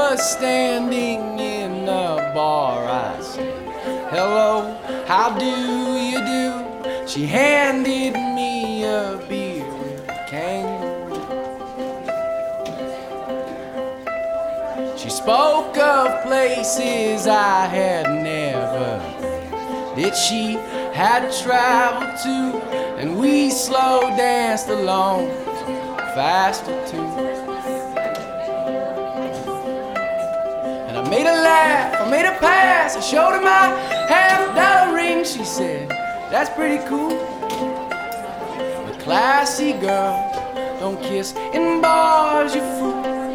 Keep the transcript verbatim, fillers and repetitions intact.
was standing in a bar. I said, hello, how do you do? She handed me a beer with a kangaroo. She spoke of places I had never been, that she had traveled to, and we slow danced along faster too. And I made her laugh, I made her pass, I showed her my half dollar ring. She said, that's pretty cool, but classy girls don't kiss in bars, you fool.